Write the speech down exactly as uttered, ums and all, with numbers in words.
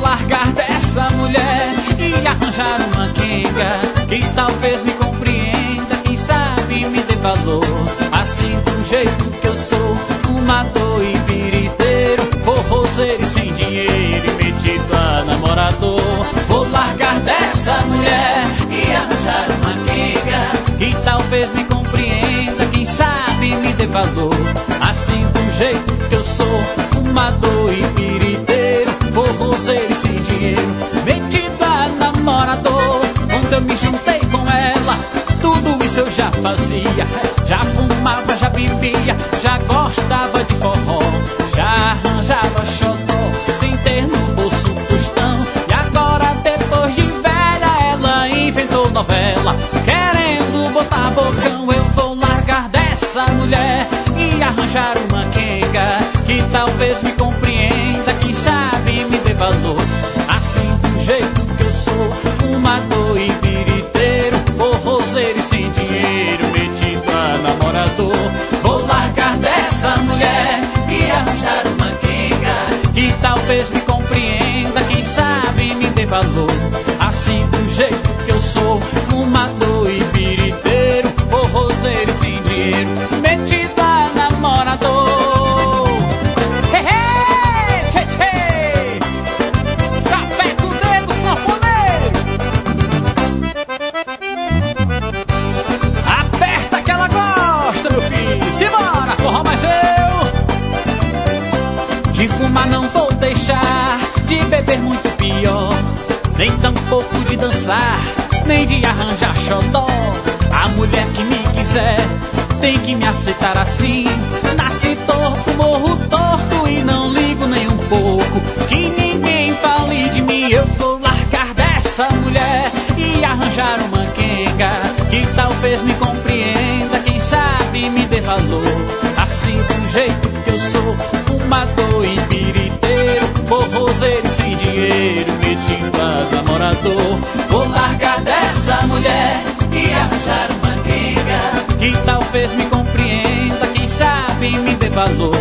largar dessa mulher e arranjar uma quenga que talvez me compreenda, quem sabe me dê valor. Assim do jeito que eu sou, fumador e piriteiro, forrozeiro e sem dinheiro e metido a namorador. Vou largar dessa mulher e arranjar uma quenga que talvez me compreenda, quem sabe me dê valor. Assim do jeito que eu sou, fumador e piriteiro, forrozeiro e sem dinheiro, metido a namorador. Quando eu me juntei com ela, tudo isso eu já fazia. Já fumava, já bebia, já gostava de forró, já arranjava xodó sem ter no bolso tostão. E agora depois de velha ela inventou novela, querendo botar bocão. Eu vou largar dessa mulher e arranjar uma quenga que talvez me compreenda, quem sabe me dê valor. Assim do jeito que eu sou, fumador e piriteiro, forrozeiro e sem dinheiro, metido a namorador. Vou largar dessa mulher e arranjar uma quenga que talvez me compreenda, quem sabe me dê valor. Assim do jeito que eu sou, fumador e piriteiro, forrozeiro e sem dinheiro, metido a namorador. Hey, hey, hey, hey. Sapeca o dedo, sanfoneiro. Aperta que ela gosta, meu filho. Simbora, forró mais eu. De fumar não vou deixar, de beber muito pior, nem tampouco de dançar, nem de arranjar xodó. A mulher que me quiser tem que me aceitar assim. Nasci torto, morro torto e não ligo nem um pouco que ninguém fale de mim. Eu vou largar dessa mulher e arranjar uma quenga que talvez me compreenda, quem sabe me dê valor. Assim do jeito que eu sou, fumador e piriteiro, forrozeiro e sem dinheiro, metido a namorador. Vou largar dessa mulher e arranjar uma quenga que talvez me compreenda, quem sabe me dê valor.